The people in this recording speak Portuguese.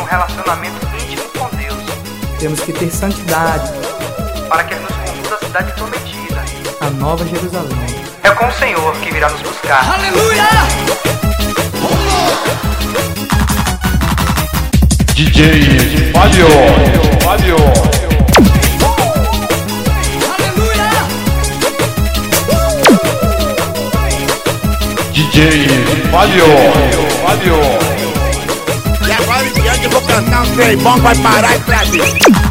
relacionamento íntimo com Deus. Temos que ter santidade para que Ele nos conduza à cidade prometida, a Nova Jerusalém. É com o Senhor que virá nos buscar. Aleluia! DJ Fábio. Aleluia! DJ Fábio. E agora em diante eu vou cantar um trem bom, vai parar e trazer.